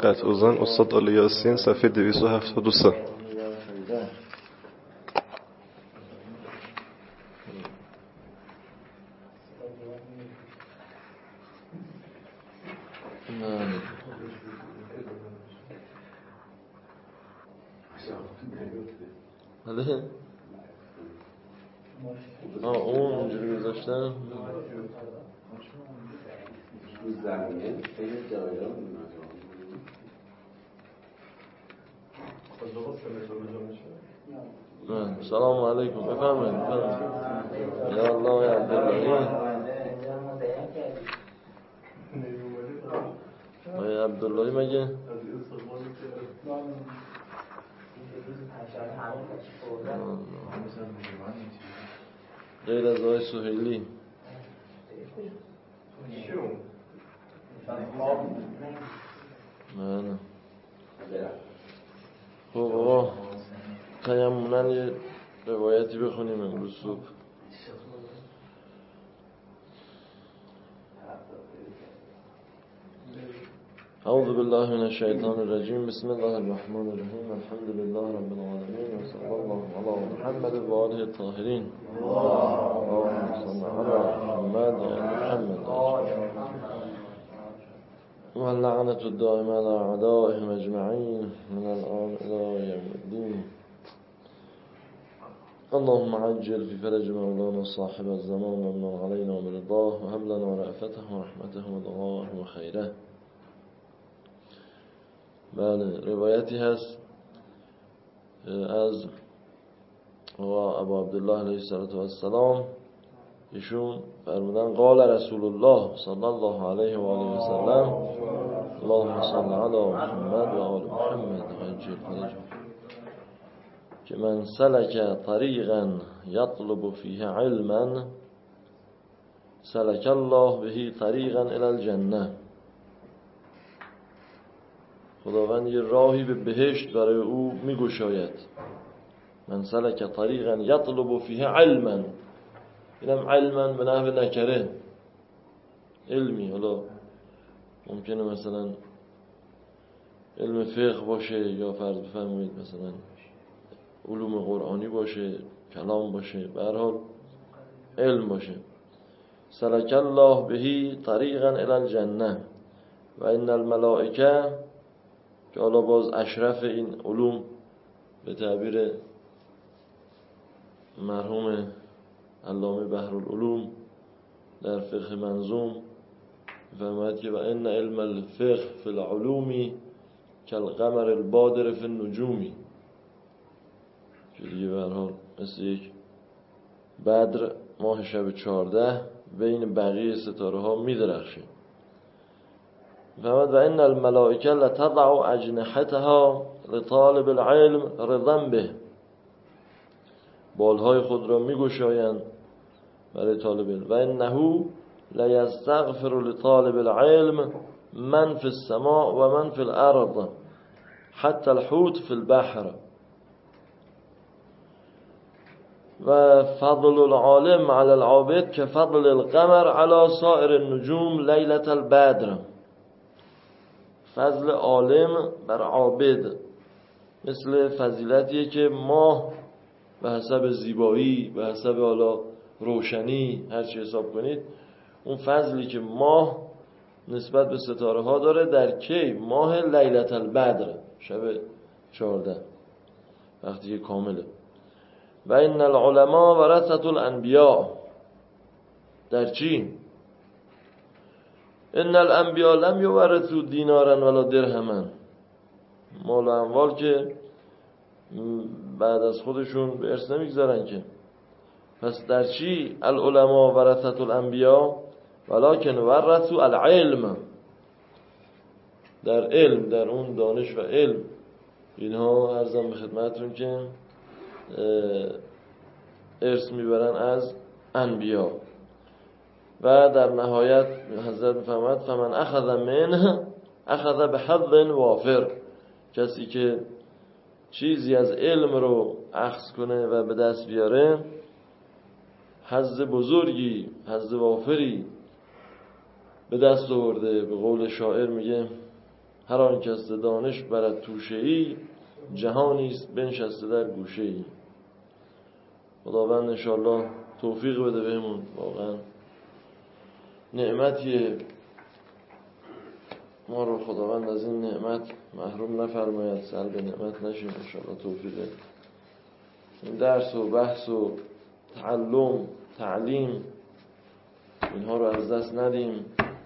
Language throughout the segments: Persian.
قطع زن استاد آل یاسین صفحه 273. اون اینجوری گذاشتن سلام علیکم بفرمایید. یا الله یا عبداللهی یا عبداللهی مگه غیر از آقای سهیلی نه خب آقا تیمونن یه روایتی بخونیم امروز صبح. اعوذ بالله من الشیطان الرجیم بسم الله الرحمن الرحیم الحمد لله رب العالمین و صلی الله علی محمد و آله الطاهرین اللهم صل علی محمد و آل محمد واللعنة الدائمة على أعدائهم أجمعين من الآن إلى يوم الدين. اللهم عجل في فرج مولانا صاحب الزمان ومن علينا برضاه وهب لنا رأفته ورحمته ودعاه وخيره. بله روایتی هست از ابو عبدالله علیه السلام ایشون فرمودن قال رسول الله صلی الله علیه و آله و سلم اللهم صل علی محمد و آل محمد عجل فرجه که من سلک طریقا یطلب فیه علما سلک الله به طریقا الی الجنه. خداوند یه راهی به بهشت برای او میگشاید. من سلک طریقا یطلب فیه علما، اینم علما به نحو نکره علمی، حالا ممکنه مثلا علم فقه باشه یا فرض بفرمایید مثلا علوم قرآنی باشه، کلام باشه، به هر حال علم باشه. سلک الله بهی طریقا الی الجنه و ان الملائکه، که حالا باز اشرف این علوم به تعبیر مرحوم علامه بحرالعلوم در فقه منظوم فرماید که و ان علم الفقه فی العلوم کالقمر البادر فی النجوم، که دیگه به هر حال مثل یک بدر ماه شب 14 بین بقیه ستاره ها می درخشه. فرماید و ان الملائکه لتضع اجنحتها لطالب العلم رضا به، بالهای خود را می گشایند برای طالب علم. و انه لیستغفر لطالب العلم من فی السماء و من فی الارض حتی الحوت فی البحر و فضل العالم علی العابد که فضل القمر علی سائر النجوم لیلة البدر. فضل عالم بر عابد مثل فضیلتیه که ماه به حسب زیبایی، به حسب حالا روشنی، هر چی حساب کنید، اون فضلی که ماه نسبت به ستاره ها داره در کی؟ ماه لیلة البدر، شب 14 وقتی که کامله. و ان العلماء ورثة الانبیاء، در چی؟ ان الانبیاء لم یورثوا دینارا ولا درهما، مال و اموال که بعد از خودشون به ارث نمیگذارن که. پس در چی؟ العلماء ورثة الانبیاء ولکن ورثوا العلم، در علم، در اون دانش و علم. اینها عرضم به خدمتتون که ارث میبرن از انبیا. و در نهایت حضرت میفرماید فمن اخذ منه اخذ بحظ وافر، کسی که چیزی از علم رو اخذ کنه و به دست بیاره، حظ بزرگی، حظ وافری به دست آورده. به قول شاعر میگه هر آن کس دانش برد توشه‌ای، جهانیست بنشسته در گوشه‌ای. خداوند انشاءالله توفیق بده بهمون، واقعا نعمتیه، ما رو خداوند از این نعمت محروم نفرماید، سلب نعمت نشیم انشاءالله. توفیق این درس و بحث و تعلیم اینها رو از دست ندیم.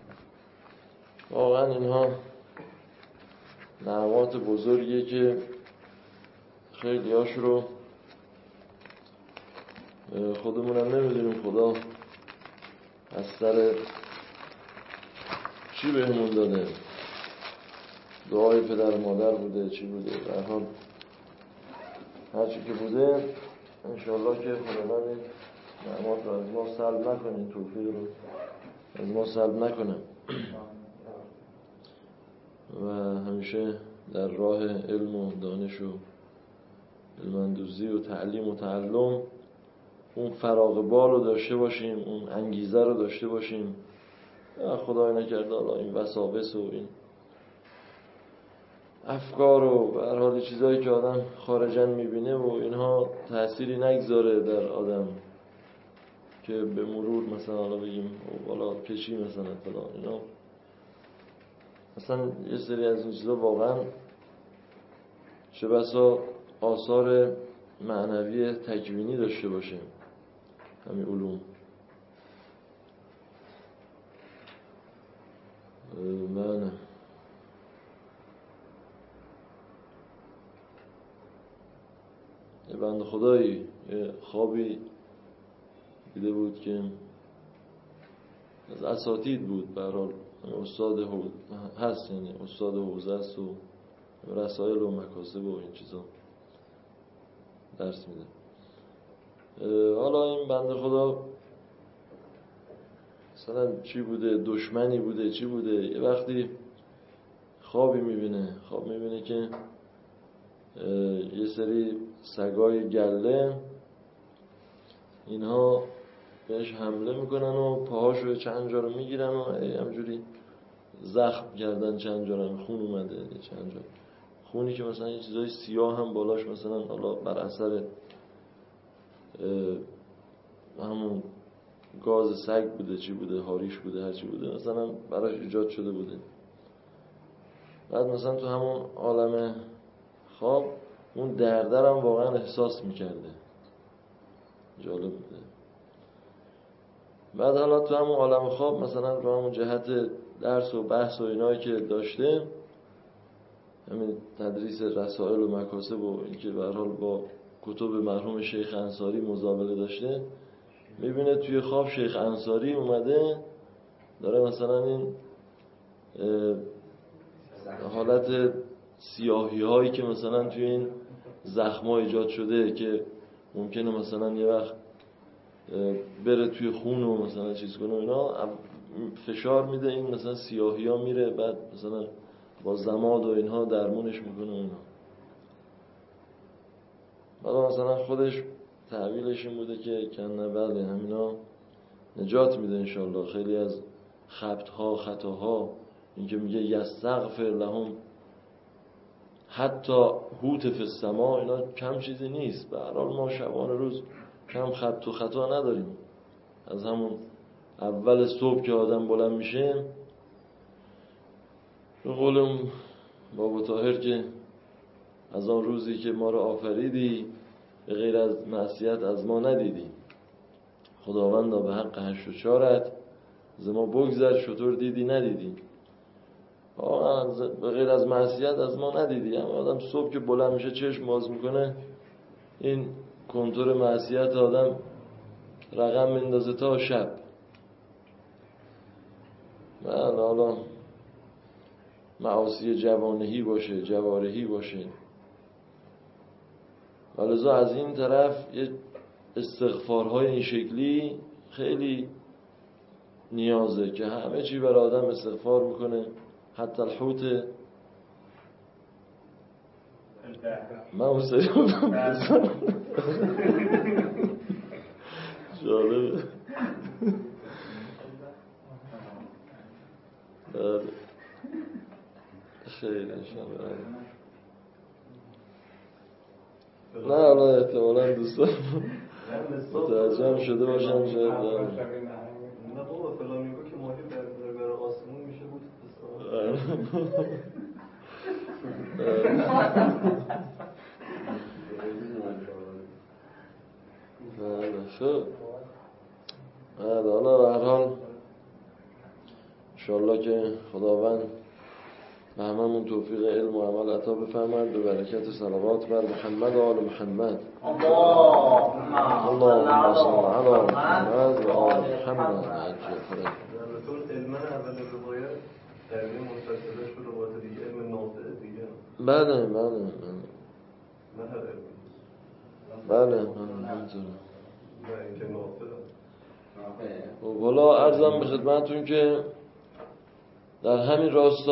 واقعا اینها نعمات بزرگیه که خیلی هاش رو خودمونم نمیدونیم خدا از سر چی بهمون داده. دعای پدر مادر بوده، چی بوده، در حال هرچی که بوده انشاءالله که خداوند این نعمات رو از ما سلب نکنه، این توفیق رو از ما سلب نکنه و همیشه در راه علم و دانش و علم‌اندوزی و تعلیم و تعلم اون فراغ بال رو داشته باشیم، اون انگیزه رو داشته باشیم. خدای نکرده حالا این وساوس و این افکار و به هر حال چیزایی که آدم خارجاً میبینه و اینها تأثیری نگذاره در آدم که به مرور مثلا حالا بگیم والا کشی مثلا فلان اینا، مثلا یه سری از این چیزا واقعا چه بسا آثار معنوی تکوینی داشته باشه همین علوم. من یه بند خدایی یه خوابی دیده بود که از اساتید بود، به هر حال استاد هست، یعنی استاد حوزه است و رسائل و مکاسب و این چیزا درس میده. حالا این بنده خدا مثلا چی بوده، دشمنی بوده، چی بوده، یه وقتی خواب میبینه که یه سری سگای گله اینها بهش حمله میکنن و پاهاشو چند جا رو میگیرن و همجوری زخم کردن، چند جا رو خون اومده، چند جا خونی که مثلا یه چیزای سیاه هم بالاش مثلا حالا بر اثر همون گاز سگ بوده، چی بوده، هاریش بوده، هر چی بوده مثلا براش ایجاد شده بوده. بعد مثلا تو همون عالم خواب اون دردرم واقعا احساس میکرده، جالب بوده. بعد حالا تو همون عالم خواب مثلا رو همون جهت درس و بحث و اینایی که داشته، همین تدریس رسائل و مکاسب و اینکه به هر حال با کتب مرحوم شیخ انصاری مزابله داشته، میبینه توی خواب شیخ انصاری اومده داره مثلا این حالت سیاهی هایی که مثلا توی این زخم‌ها ایجاد شده که ممکنه مثلا یه وقت بره توی خون و مثلا چیز کنه اینا، فشار میده این مثلا سیاهی ها میره، بعد مثلا با ضماد و اینها درمونش میکنه اینا. بعد مثلا خودش تعبیرش این بوده که کنه بله همینا نجات میده انشالله. خیلی از خبط‌ها خطاها این که میگه یستغفر لهم حتی هوت فی السما، اینا کم چیزی نیست. به هر حال ما شبانه روز کم خط و خطا نداریم. از همون اول صبح که آدم بلند میشه، به قول بابا طاهر که از آن روزی که ما رو آفریدی به غیر از معصیت از ما ندیدی، خداوندا به حق 84 ز ما بگذر شطور دیدی ندیدی. به غیر از معصیت از ما ندیدی. اما آدم صبح که بلند میشه چشم باز میکنه، این کنتور معصیت آدم رقم میندازه تا شب. حالا معاصی جوانهی باشه، جوارهی باشه، ولذا از این طرف یه استغفارهای این شکلی خیلی نیازه که همه چی برای آدم استغفار میکنه، حتی الحوت. من اون سری بودم جالبه. خیر انشاءالله. نه حالا احتمالا دوستان متوجه شده باشن شاید نه بابا فلامینگو که ماهی در آسمون میشه بود حالا به هر حال انشاءالله که خداوند به هممون توفیق علم و عمل عطا بفرماید به برکت صلوات بر محمد و آل محمد. اللهم صل علی محمد و آل محمد. علم اول روایت علم منفصله شده روایت دیگه علم نافع دیگه. بله نه هر علم. بله همینطوره. نه اینکه نافع. و والا عرضم به خدمتون که در همین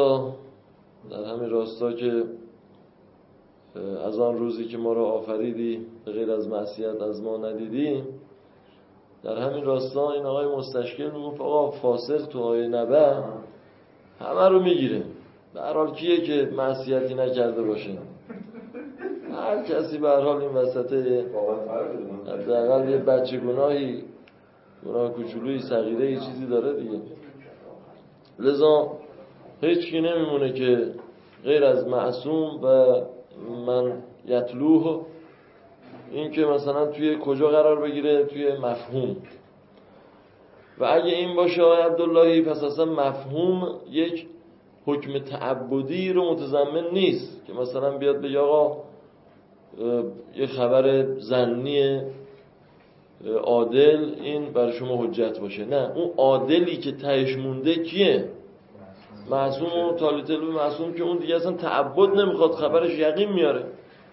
راستا که از آن روزی که ما را آفریدی به غیر از معصیت از ما ندیدی، در همین راستا این آقای مستشکل میگفت آقا فاسق تو آیه نبأ همه رو میگیره. به هر حال کیه که معصیتی نکرده باشه؟ هر کسی به هر حال این وسطه حداقل یه بچه گناه کوچولویی صغیره چیزی داره دیگه. لذا هیچ کی نمیمونه که غیر از معصوم و من یتلوه این که مثلا توی کجا قرار بگیره؟ توی مفهوم. و اگه این باشه آقای عبداللهی پس اصلا مفهوم یک حکم تعبدی رو متضمن نیست که مثلا بیاد بگه آقا یه خبر ظنی عادل این برای شما حجت باشه. نه، اون عادلی که تهش مونده کیه؟ معصوم و تالیتل به معصوم که اون دیگه اصلا تعبد نمیخواد، خبرش یقین میاره.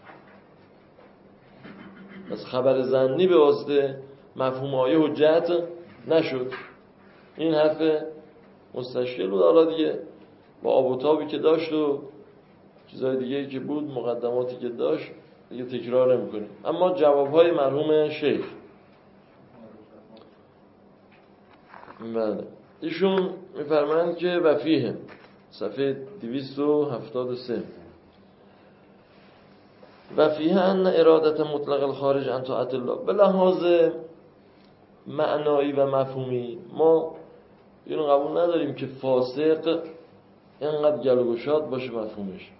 از خبر ظنی به واسطه مفهوم آیه حجت نشد. این حرف مستشکل بود. حالا دیگه با آب و تابی که داشت و چیزای دیگه که بود، مقدماتی که داشت دیگه تکرار نمی‌کنیم. اما جوابهای مرحوم شیخ، بله، ایشون میفرمایند که وفیه صفحه 273 وفیه ان ارادت مطلق الخارج عن طاعت الله. به لحاظ معنایی و مفهومی ما اینو قبول نداریم که فاسق اینقدر گل و گشاد باشه. مفهومش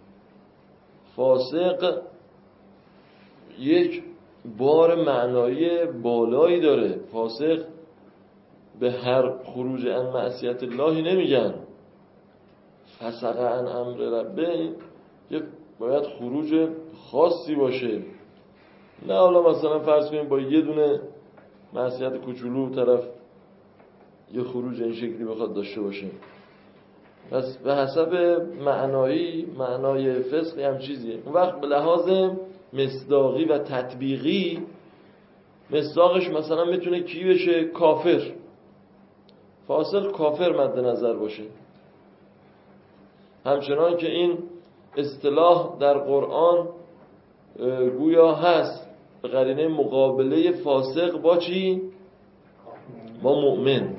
فاسق یک بار معنایی بالایی داره. فاسق به هر خروج عن معصیت اللهی نمیگن فسق عن امر ربه، یه باید خروج خاصی باشه. نه حالا مثلا فرض کنیم با یه دونه معصیت کوچولو طرف یه خروج این شکلی بخواد داشته باشه. پس به حسب معنای فسق هم چیزیه. اون وقت به لحاظ مصداقی و تطبیقی مصداقش مثلا میتونه کی بشه؟ کافر. فاسق کافر مد نظر باشه. همچنان که این اصطلاح در قرآن گویا هست به قرینه مقابله فاسق با چی؟ با مؤمن.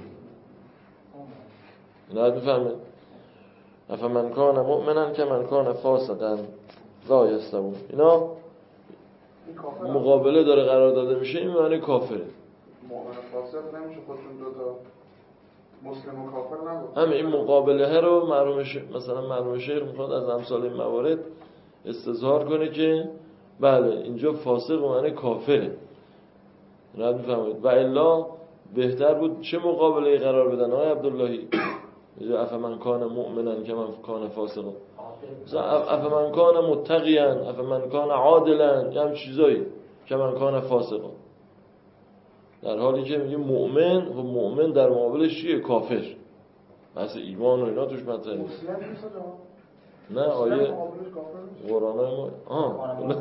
نه بفهمه افمن کان مؤمنا که من کان فاسقا لا یستوون. اینا مقابله داره قرار داده میشه. این معنی کافره. مؤمن فاسق نمیشه خودشون دوتا مسلم و کافر نگفت. همه این مقابله رو مرحوم شیخ میخواد از امثال این موارد استظهار کنه که بله اینجا فاسق و معنی کافره. رد میفهمید. و الا بهتر بود چه مقابله قرار بدن آقای عبداللهی؟ افمن کان مؤمنا که من کان فاسقا، افمن کان متقیا، افمن کان عادلا، یه هم چیزایی که من کان فاسقا. در حالی که میگه مؤمن و مؤمن در مقابلش چیه؟ کافر. بحث ایمان و اینا توش مطرح نیست. نه آیه قرآنای ما نه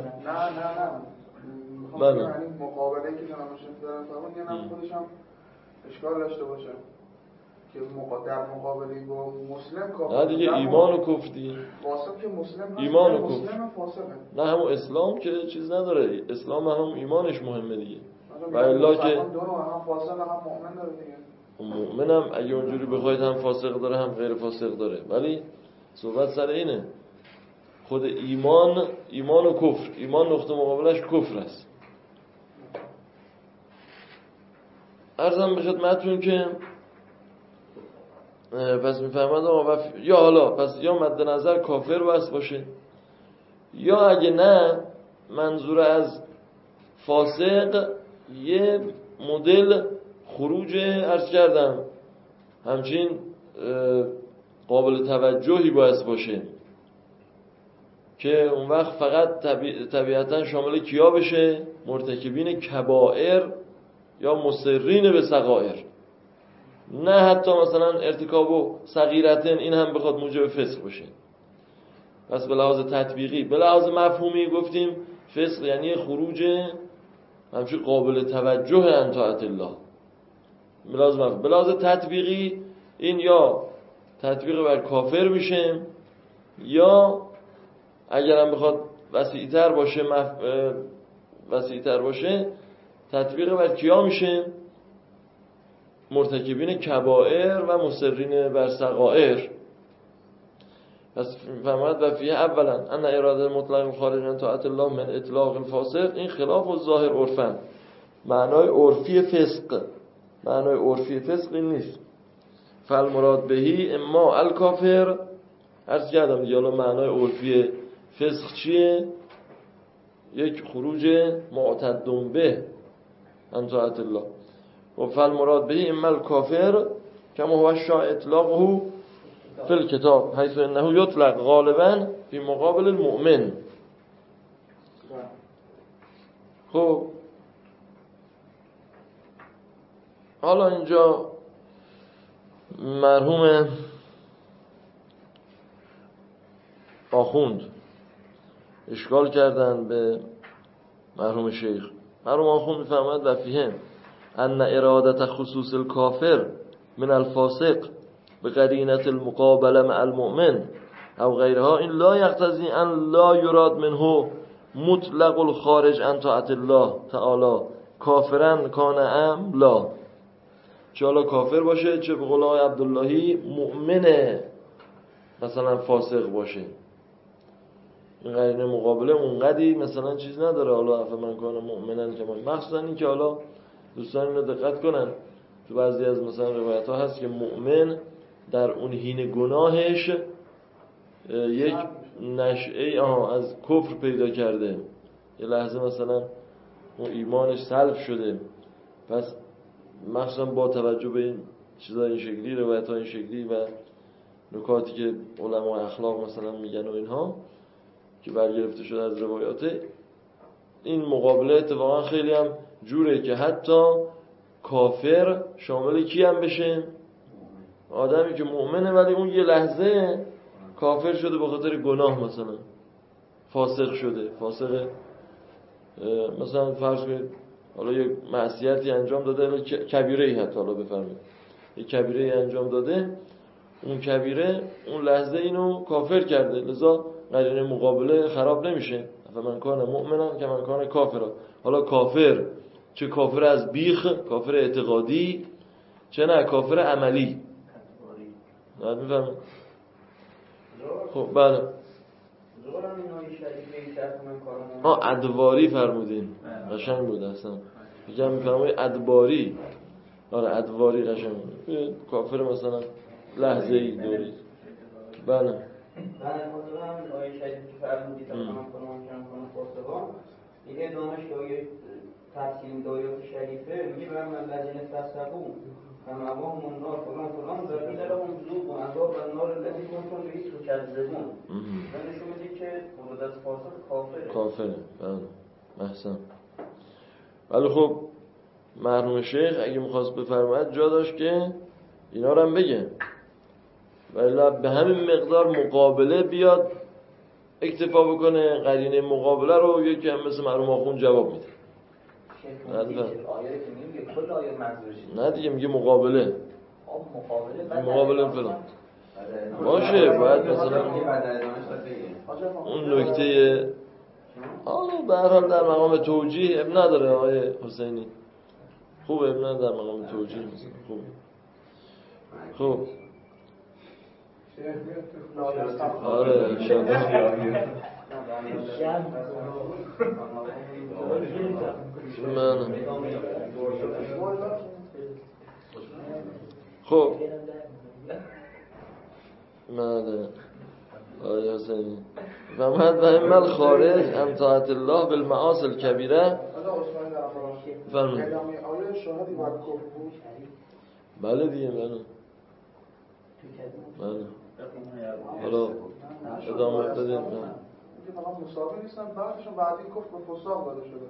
بله مقابله که جناب شیخ دارن فرمون یه نم خودش هم اشکال داشته باشه که در مقابله با مسلم کافر. نه دیگه ایمان و کفتی. فاسق که مسلم ایمان و کفر. مسلم فاسقه. نه همون اسلام که چیز نداره. اسلام هم ایمانش مهمه دیگه. و الا که هم فاسق هم مؤمن داره دیگه. مؤمنم اگه اونجوری بخواید هم فاسق داره هم غیر فاسق داره. ولی صحبت سر اینه خود ایمان و کفر، ایمان نقطه مقابلش کفر است. عرضم به خدمتتون که پس میفهمد یا حالا پس یا مد نظر کافر بس باشه، یا اگه نه منظور از فاسق یه مدل خروج عرض کردم همچین قابل توجهی باعث باشه که اون وقت فقط طبیعتا شامل کیا بشه؟ مرتکبین کبائر یا مصرین به صغائر، نه حتی مثلا ارتکاب و صغیرتن این هم بخواد موجب فسق بشه. پس به لحاظ تطبیقی، به لحاظ مفهومی گفتیم فسق یعنی خروج همچون قابل توجه عن طاعت الله. به لحاظ تطبیقی این یا تطبیق بر کافر میشه، یا اگرم بخواد وسیع‌تر باشه تطبیق بر کیا میشه؟ مرتکبین کبائر و مصرین بر صغائر. پس فهمت و فیه اولا ان اراده مطلق خارج عن طاعت الله من اطلاق الفاسق، این خلاف الظاهر عرفا، معنای عرفی فسق این نیست. فالمراد بهی اما الکافر، عرض کردم دیگه حالا معنای عرفی فسق چیه؟ یک خروج معتد به عن طاعت الله. و فالمراد بهی اما الکافر کما هو الشائع اطلاقه فی الکتاب حیث انه یطلق غالبا فی مقابل المؤمن. خب حالا اینجا مرحوم آخوند اشکال کردن به مرحوم شیخ. مرحوم آخوند میفهمد و فیهم ان ارادت خصوص الکافر من الفاسق به قرینت المقابله مع المؤمن او غیرها این لا یقتضی ان لا یراد منه مطلق الخارج عن طاعت الله تعالی کافرن کان ام لا، چه حالا کافر باشه چه به قول آقای عبداللهی مؤمنه مثلا فاسق باشه، این قرینه مقابله اونقدی مثلا چیز نداره. حالا افمن کان مؤمنن که مخصوصا این که حالا دوستان اینو دقت کنن تو بعضی از مثلا روایت ها هست که مؤمن در اون حین گناهش یک نشعه از کفر پیدا کرده، یه لحظه مثلا اون ایمانش سلب شده. پس مخصوصا با توجه به این چیزای این شکلی، روایت های این شکلی و نکاتی که علماء اخلاق مثلا میگن و اینها که برگرفته شده از روایات، این مقابله اتفاقا خیلی هم جوره که حتی کافر شامل کی هم بشه؟ آدمی که مؤمنه ولی اون یه لحظه کافر شده به خاطر گناه، مثلا فاسق شده، فاسق مثلا فرض کنید حالا یک معصیتی انجام داده، کبیره‌ای حتی حالا بفرمایید یک کبیره‌ای انجام داده، اون کبیره اون لحظه اینو کافر کرده، لذا قرینه مقابله خراب نمیشه. فمن کان مؤمنا کمن کان کافرا. حالا کافر چه کافر از بیخ، کافر اعتقادی، چه نه کافر عملی. نه میفهمم. خب بله ادواری فرمودین، قشنگ بود اصلا. میگم میفهمم ادباری. آره ادواری قشنگ بود. کافر مثلا لحظه ای دوری. بله خودم آیه شریف که فرمودید تمام کنم فاسقان، این ادامهش که آیه تفسیر دایات شریفه میگه برم الذین فسقوا فمأواهم النار فلان در میذاره اون ذوق و عذاب النار الذی کنتم بهی تکذبون. نشون میده که خود از فاسق کافره. بله احسن. ولی خب مرحوم شیخ اگه می‌خواست بفرماید جا داشت که اینا رو هم بگه، ولی به همین مقدار مقابله بیاد اکتفا بکنه، قرینه مقابله رو یکی هم مثل مرحوم آخوند جواب میده. نه دیگه میگه مقابله. مقابله فلان باشه، باید مثلا اون نکته حالا به هر حال در مقام توجیه اب نداره. آقای حسینی خوبه، اب نداره در مقام توجیه مثلا خوبه. خب آره من خب ماذا آیا حسینی و مد و امل خارج ان طاعت الله بالمعاصی الکبیره فرمایید. آیا شاهدی بر کفر بود؟ بله دیگه بله حالا ادامه بدیم. اینکه فقط مساوی نیستن بعدشون وعده کفر به فساق داده شده.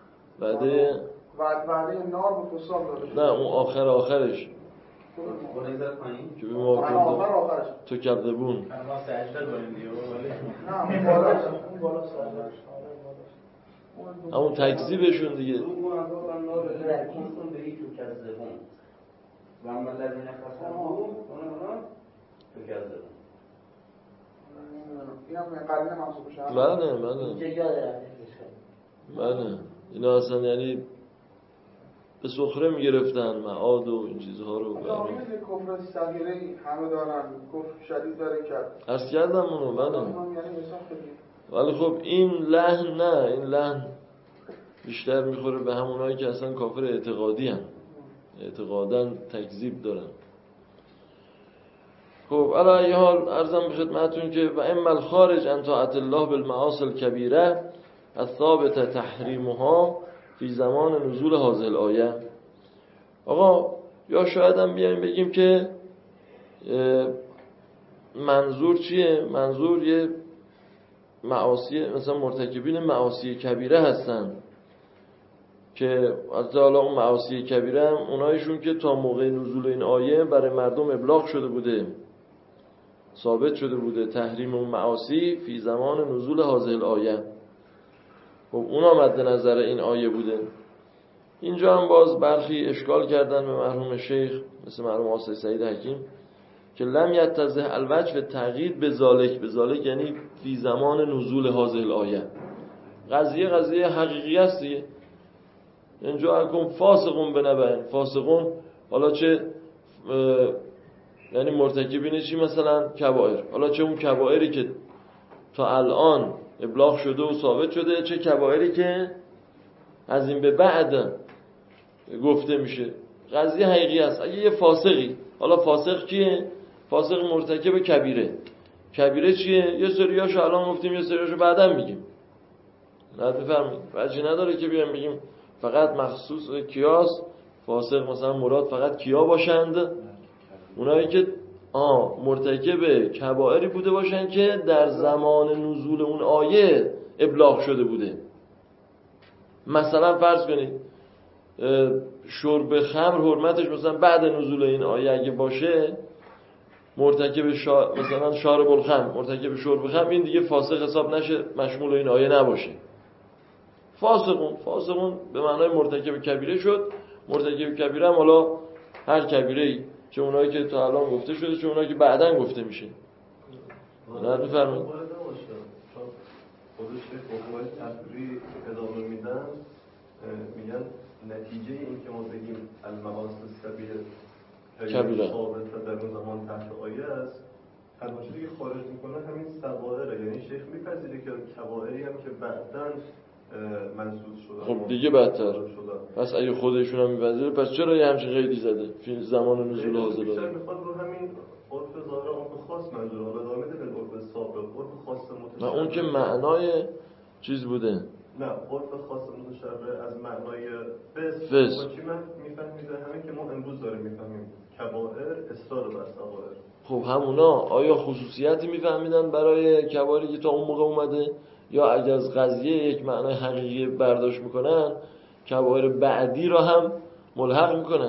وعده نار به فساق داده شده. نه اون آخرش که بما آخرش تو کذبون نه اون بالا همون تکذیبشون دیگه. در کنتون به هیچ و کذبون و اما الذین کفروا تو کذبون این هم قرینه منصوب شد. بله اینا اصلا یعنی به سخره میگرفتن معاد و این چیزها رو. کفر صغیره همه دارن، کفر شدید داره کرد. عرض کردم اونو بله. ولی خب این لحن نه، این لحن بیشتر میخوره به همونایی که اصلا کافر اعتقادی هن، اعتقاداً تکذیب دارن. خب علی ای حال عرضم به خدمتتون که و اما الخارج ان طاعت الله بالمعاصی الکبیره الثابت تحریمها فی زمان نزول هذه الآیه. آقا یا شاید هم بیایم بگیم که منظور چیه؟ منظور یه معاصی مثلا مرتکبین معاصی کبیره هستن که حالا اون معاصی کبیره هم اونایشون که تا موقع نزول این آیه برای مردم ابلاغ شده بوده، ثابت شده بوده تحریم اون معاصی فی زمان نزول هذه الآیه. خب اونا مد نظر این آیه بوده. اینجا هم باز برخی اشکال کردن به مرحوم شیخ مثل مرحوم آصی سعید حکیم که لم یتضح الوجه تقیید به ذالک یعنی فی زمان نزول هذه الآیه. قضیه حقیقی است دیگه. اینجا اکن فاسقون بنبأ، فاسقون حالا چه یعنی مرتکبین چی؟ مثلا کبائر، حالا چه اون کبائری که تا الان ابلاغ شده و ثابت شده، چه کبائری که از این به بعد گفته میشه. قضیه حقیقی است. اگه یه فاسقی، حالا فاسق کیه؟ فاسق مرتکب کبیره چیه؟ یه سریاشو الان گفتیم، یه سریاشو بعدا میگیم. نه بفرمایید. وجه نداره که بیایم بگیم فقط مخصوص کیاس فاسق، مثلا مراد فقط کیا باشند؟ اونایی که مرتکب کبائری بوده باشن که در زمان نزول اون آیه ابلاغ شده بوده. مثلا فرض کنید شرب خمر حرمتش مثلا بعد نزول این آیه اگه باشه، مرتکب مثلا شارب الخمر، مرتکب شرب خمر، این دیگه فاسق حساب نشه، مشمول این آیه نباشه. فاسقون به معنای مرتکب کبیره شد. مرتکب کبیره هم حالا هر کبیره‌ای، چه اونایی که تا الان گفته شده چه اونایی که بعداً گفته میشه. نه بفرمایید. خودش حکومت تفریح ادامه میدن، میگن نتیجه این که ما بگیم المعاصی کبیره ثابت در اون زمان تحت آیه است، تنها چیزی که خارج میکنه همین صغائره. یعنی شیخ میپذیره که کبائری هم که بعداً منسوخ شده. خب دیگه بدتر. پس اگه خودشون هم میپذیره پس چرا یه همچین قیدی زده فی زمان نزول حاضر؟ بیشتر میخواد رو همین عرف ظاهر عرف خاص منظور حالا ادامه بده. عرف سابق، عرف خاص متشابه. نه اون که معنای چیز بوده. نه عرف خاص متشابه از معنای فسق. چی من میفهمیده همین که ما امروز داریم میفهمیم کبائر اصرار بر صغائر. خب همونا آیا خصوصیتی میفهمیدن برای کبائری که تا اون موقع اومده، یا اگه از قضیه یک معنای حقیقی برداشت میکنن کبائر بعدی را هم ملحق میکنن؟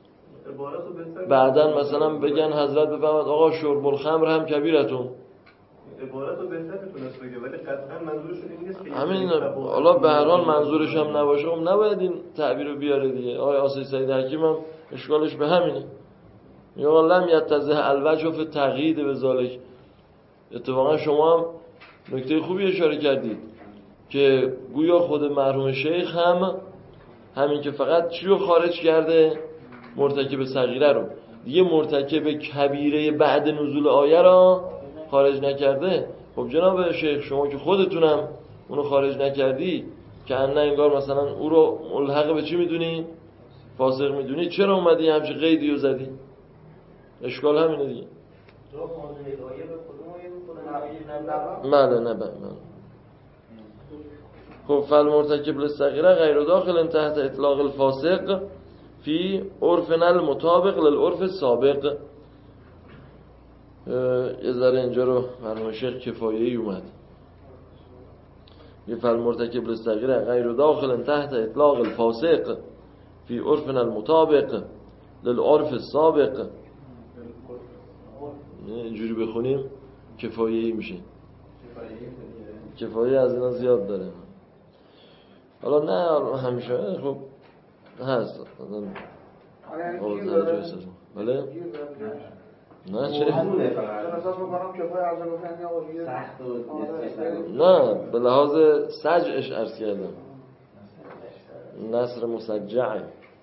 بعدن مثلا بگن حضرت بفرماد آقا شرب الخمر هم کبیرتون. عبارت رو بهتر میتونست بگه ولی قطعا منظورشون این نیست که همین. حالا به هر حال منظورش هم نباشه خب نباید این تعبیر رو بیاره دیگه. آقای آصی سعید حکیم هم اشکالش به همینه. یا لم یتضح الوجه فی تقیید بذالک. اتفاقا شما هم نکته خوبی اشاره کردید که گویا خود مرحوم شیخ هم همین که فقط چی رو خارج کرده؟ مرتکب صغیره رو. دیگه مرتکب کبیره بعد نزول آیه را خارج نکرده. خب جناب شیخ شما که خودتونم اونو خارج نکردی که انه انگار مثلا او رو ملحق به چی میدونی؟ فاسق میدونی، چرا اومدی همچه قیدی رو زدی؟ اشکال همینه دیگه. بله نه بله. خب فالمرتکب للصغیره غیر داخل تحت اطلاق الفاسق فی عرفنا المطابق للعرف السابق. یه ذره اینجا رو مرحوم شیخ کفایه‌ای اومد. یه فالمرتکب للصغیره غیر داخل تحت اطلاق الفاسق فی عرفنا المطابق للعرف السابق. اینجوری بخونیم کفایه‌ای میشه. کفایه از اینا زیاد داره. حالا نه همیشه خب هست. بله؟ نه چه؟ نه به لحاظ سجعش عرض کردم، نصر مسجعه.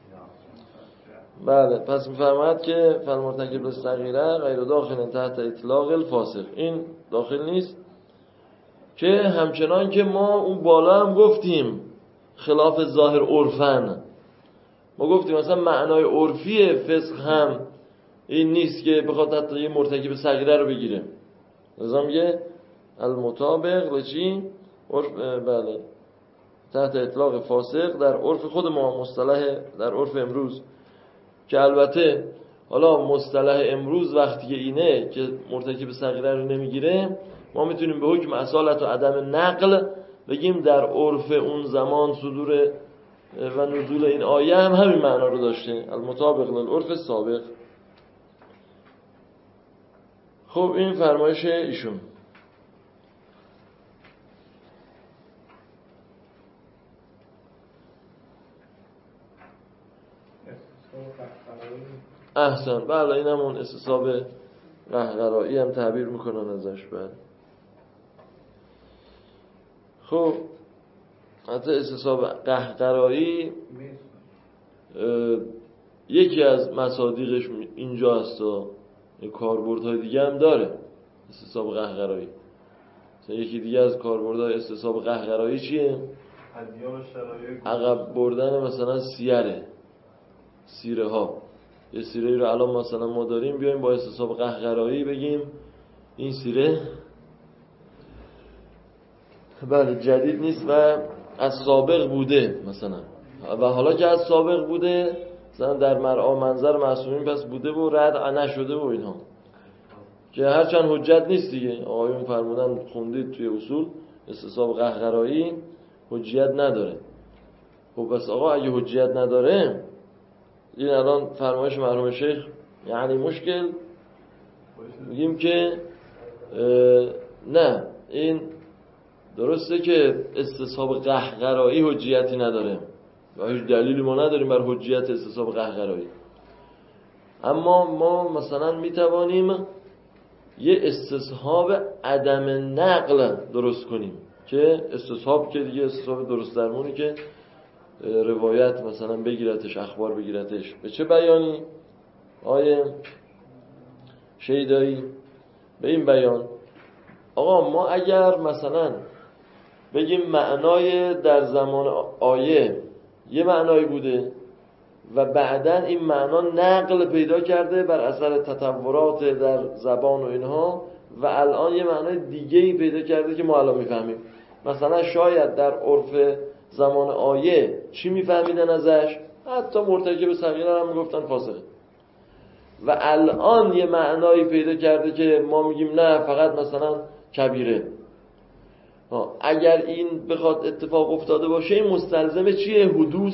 بله پس میفرماید که فالمرتکب للصغیره غیر داخل تحت اطلاق الفاسق، این داخل نیست که همچنان که ما اون بالا هم گفتیم خلاف ظاهر عرفن، ما گفتیم مثلا معنای عرفی فسق هم این نیست که بخواد حتی یه مرتکب صغیره رو بگیره. لازم میگه المطابق لچی عرف، بله تحت اطلاق فاسق در عرف خود ما، مصطلح در عرف امروز، که البته حالا مصطلح امروز وقتی که اینه که مرتکب صغیره رو نمیگیره، ما میتونیم به حکم اصالت و عدم نقل بگیم در عرف اون زمان صدور و نزول این آیه هم همین معنا رو داشته، المطابق للعرف سابق. خب این فرمایش ایشون. احسن، بله این همون استصحاب قهقرایی هم تعبیر میکنن ازش. بله خب حتی استصحاب قهقرایی یکی از مصادیقش اینجا هست و کاربردهای دیگه هم داره استصحاب قهقرایی. یکی دیگه از کاربردهای استصحاب قهقرایی چیه؟ عقب بردن مثلا سیره ها. یه سیره رو الان مثلا ما داریم، بیایم با استصحاب قهقرایی بگیم این سیره بله جدید نیست و از سابق بوده مثلا، و حالا که از سابق بوده مثلا در مرعا منظر معصومین پس بوده و رد نشده و اینها، که هرچند حجت نیست دیگه. آقایون فرمودن خوندید توی اصول استصحاب قهقرایی حجیت نداره. خب بس آقا اگه حجیت نداره، این الان فرمایش مرحوم شیخ یعنی مشکل، میگیم که نه این درسته که استصحاب قهقرایی حجیتی نداره و هیچ دلیلی ما نداریم بر حجیت استصحاب قهقرایی، اما ما مثلا میتوانیم یه استصحاب عدم نقل درست کنیم، که استصحاب که دیگه استصحاب درست درمونی که روایت مثلا بگیرتش، اخبار بگیرتش. به چه بیانی؟ آیه شیدایی به این بیان آقا ما اگر مثلا بگیم معنای در زمان آیه یه معنایی بوده و بعداً این معنا نقل پیدا کرده بر اثر تطورات در زبان و اینها و الان یه معنای دیگه‌ای پیدا کرده که ما الان میفهمیم، مثلا شاید در عرف زمان آیه چی میفهمیدن ازش؟ حتی مرتکب صغیره هم میگفتن فاسقه، و الان یه معنایی پیدا کرده که ما میگیم نه فقط مثلا کبیره. اگر این بخواد اتفاق افتاده باشه این مستلزم چیه؟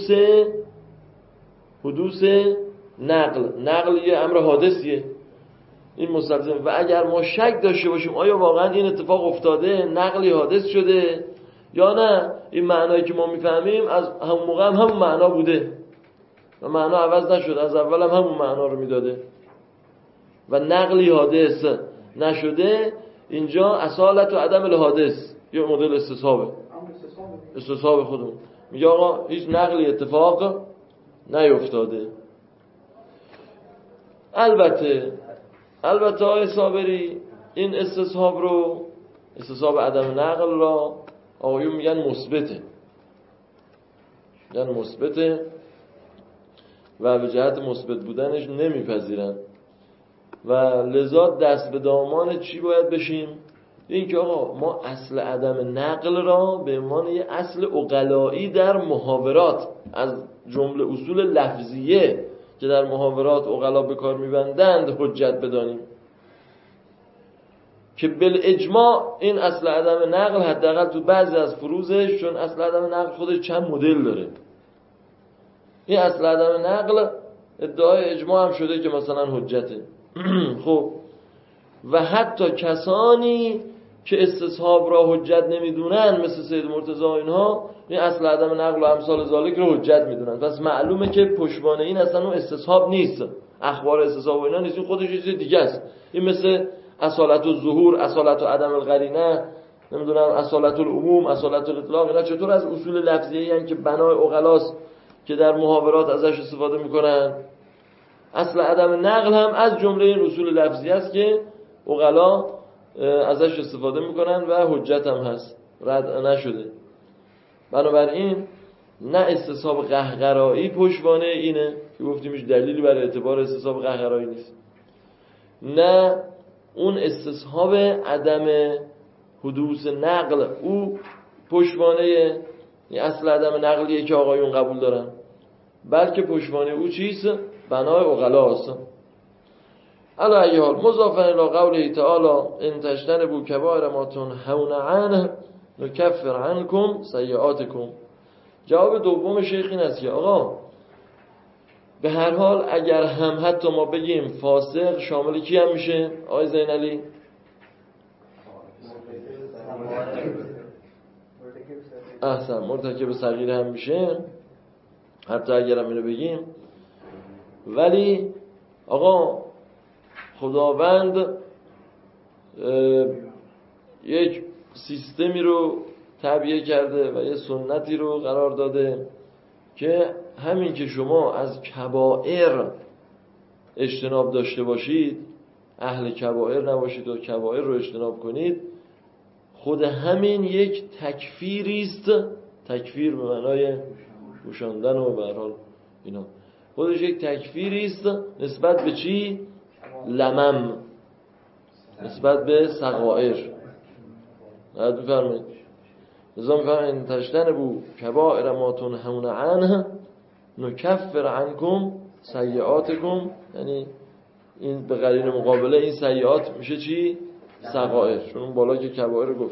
حدوث نقل یه امر حادثیه، این مستلزم. و اگر ما شک داشته باشیم آیا واقعا این اتفاق افتاده، نقلی حادث شده یا نه، این معنایی که ما میفهمیم از همون موقع هم همون معنا بوده و معنا عوض نشده، از اول هم همون معنا رو میداده و نقلی حادث نشده، اینجا اصالت و عدم الحادث یه مدل استصحاب خودمون میگه آقا هیچ نقلی اتفاق نیفتاده. البته آقای صابری این استصحاب عدم نقل را آقایون میگن مثبته و به جهت مثبت بودنش نمیپذیرن و لذا دست به دامان چی باید بشیم؟ این که آقا ما اصل عدم نقل را به عنوان یه اصل عقلایی در محاورات از جمله اصول لفظیه که در محاورات عقلا به کار میبندند حجت بدانیم که بالاجماع این اصل عدم نقل حداقل تو بعضی از فروزش، چون اصل عدم نقل خودش چند مدل داره، این اصل عدم نقل ادعای اجماع هم شده که مثلا حجته. خب و حتی کسانی که استصحاب را حجت نمیدونن مثل سید مرتضی اینها این اصل عدم نقل و امثال ذالک رو حجت میدونن. پس معلومه که پشتوانه این اصلا اون استصحاب نیست، اخبار استصحاب اینا نیست، این خودش یه چیز دیگه است. این مثل اصالت الظهور، اصالت عدم القرینه، نمیدونم اصالت العموم، اصالت الاطلاق، اینا چطور از اصول لفظیه ان که بنای عقلاست که در محاورات ازش استفاده میکنن. اصل عدم نقل هم از جمله این اصول لفظی است که عقلا ازش استفاده میکنن و حجت هم هست، رد نشده. بنابراین نه استصحاب قهقرایی پشتوانه اینه که گفتیم هیچ دلیلی برای اعتبار استصحاب قهقرایی نیست، نه اون استصحاب عدم حدوث نقل او پشتوانه این اصل عدم نقلیه که آقایون قبول دارن، بلکه پشتوانه او چیست؟ بنای عقلاست. علی ای حال مضافا الی قوله تعالی ان تجتنبوا کبائر ما تنهون عنه نکفر عنکم سیئاتکم. جواب دوم شیخ این است که آقا به هر حال اگر هم حتی ما بگیم فاسق شامل کی هم میشه آقای زینعلی؟ احسن، مرتکب صغیره هم میشه، حتی اگر هم اینو بگیم. ولی آقا خداوند یک سیستمی رو تبیه کرده و یه سنتی رو قرار داده که همین که شما از کبائر اجتناب داشته باشید، اهل کبائر نباشید و کبائر رو اجتناب کنید، خود همین یک تکفیری است. تکفیر به معنای پوشاندن و به هر حال اینا، خودش یک تکفیری است نسبت به چی؟ لمم، نسبت به صغائر. بعد بفرمایید نظام فهم تجتنبوا کبائر ما تنهون عنه نکفر عنکم سیئاتکم، یعنی این به قرین مقابله این سیئات میشه چی؟ صغائر، چون اون بالا که کبائر گفت.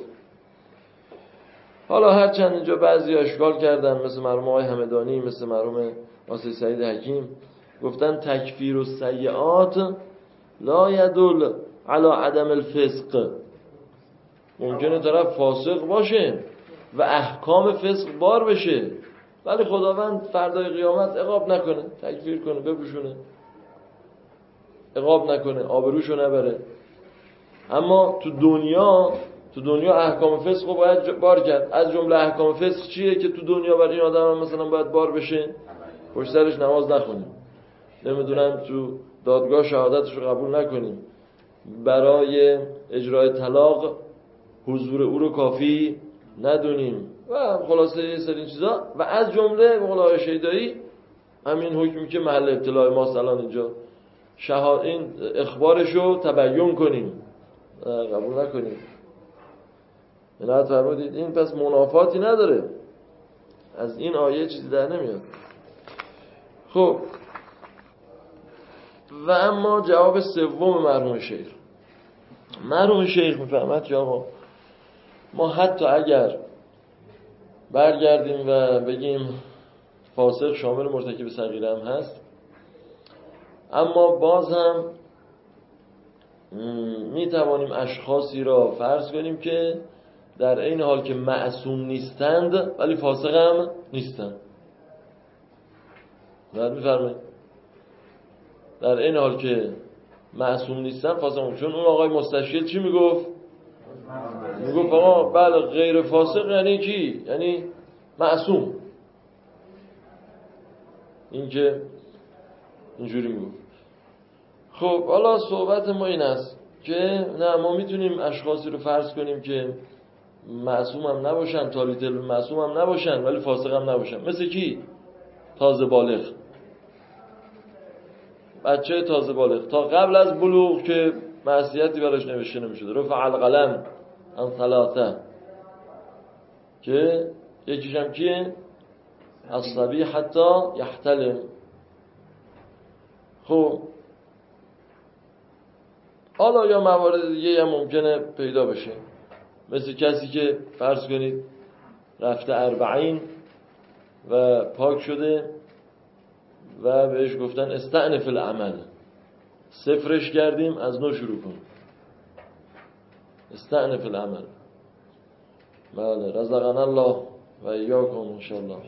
حالا هرچند اینجا بعضی اشکال کردن مثل مرحوم آقای همدانی، مثل مرحوم آقای سعید حکیم، گفتن تکفیر السیئات لا یدل علی عدم الفسق. ممکنه طرف فاسق باشه و احکام فسق بار بشه ولی خداوند فردای قیامت عقاب نکنه، تکفیر کنه، بپوشونه، عقاب نکنه، آبروشو نبره. اما تو دنیا احکام فسق رو باید بار کرد. از جمله احکام فسق چیه که تو دنیا برای این آدم هم مثلا باید بار بشه؟ پشت سرش نماز نخونیم، نمیدونم تو دادگاه شهادتش رو قبول نکنیم، برای اجرای طلاق حضور او رو کافی ندونیم و خلاصه یه سری چیزا. و از جمله به قول آقای شیدایی همین حکمی که محل ابتلاء ماست الان اینجا، این اخبارشو تبیین کنیم، قبول نکنیم. منعت فرمودید این پس منافاتی نداره، از این آیه چیزی در نمیاد. خب و اما جواب سوم مرحوم شیخ میفهمد که آقا ما حتی اگر برگردیم و بگیم فاسق شامل مرتکب صغیره هم هست، اما باز هم میتوانیم اشخاصی را فرض کنیم که در این حال که معصوم نیستند ولی فاسق هم نیستند. بعد میفرمایید در این حال که معصوم نیستن فاسق هم. چون اون آقای مستشکل چی میگفت آقا بله غیر فاسق یعنی کی؟ یعنی معصوم. این که اینجوری میگفت. خب حالا صحبت ما این است که نه ما میتونیم اشخاصی رو فرض کنیم که معصوم هم نباشن، تالیت معصوم هم نباشن ولی فاسق هم نباشن. مثل کی؟ تازه بالغ، بچه تازه بالغ تا قبل از بلوغ که معصیتی براش نوشته نمیشده. رفع القلم عن ثلاثه که یکیش هم کیه؟ الصبی حتی یحتلم. خب حالا یا موارد دیگه هم ممکنه پیدا بشه، مثل کسی که فرض کنید رفته 40 و پاک شده و بهش گفتن استأنف العمل، صفرش کردیم از نو شروع کن، استأنف العمل. بله رزقنا الله و ایاکم انشاءالله.